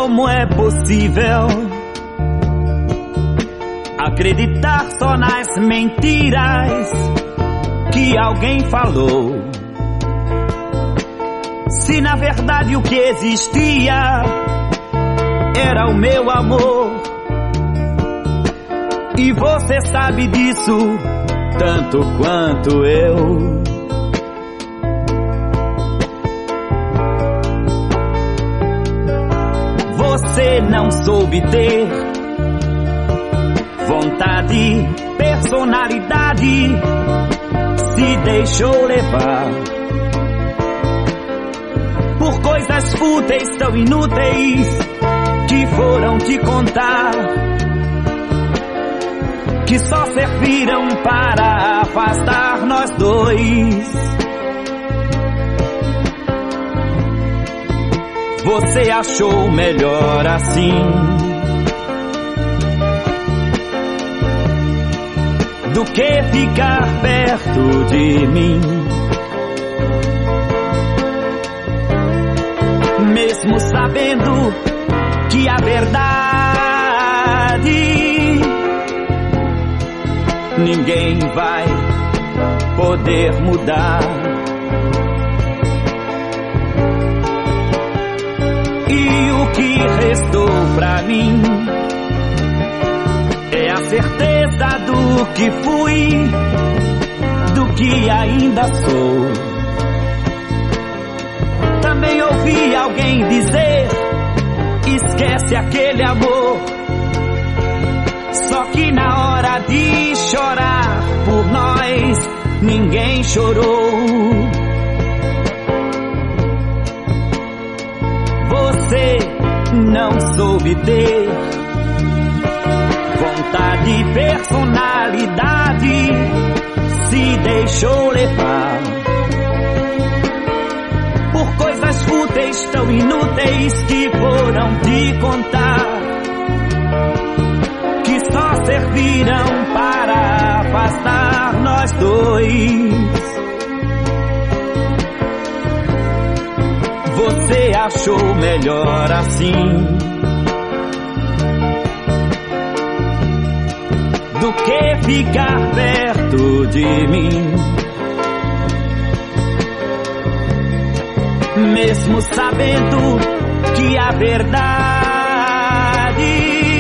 Como é possível acreditar só nas mentiras que alguém falou? Se na verdade o que existia era o meu amor. E você sabe disso tanto quanto eu. Você não soube ter vontade, personalidade, se deixou levar por coisas fúteis tão inúteis que foram te contar, que só serviram para afastar nós dois. Você achou melhor assim do que ficar perto de mim, mesmo sabendo que a verdade ninguém vai poder mudar. E o que restou pra mim é a certeza do que fui, do que ainda sou. Também ouvi alguém dizer: esquece aquele amor. Só que na hora de chorar por nós, ninguém chorou. Você não soube ter vontade, personalidade, se deixou levar por coisas fúteis tão inúteis que foram te contar, que só serviram para afastar nós dois. Você achou melhor assim do que ficar perto de mim, mesmo sabendo que a verdade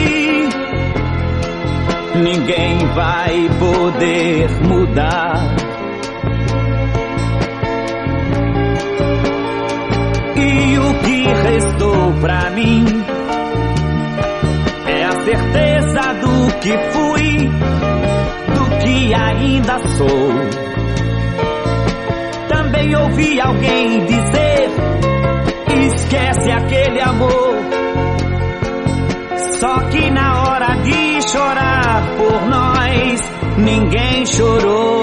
ninguém vai poder mudar. E o que restou pra mim é a certeza do que fui, do que ainda sou. Também ouvi alguém dizer: esquece aquele amor. Só que na hora de chorar por nós, ninguém chorou.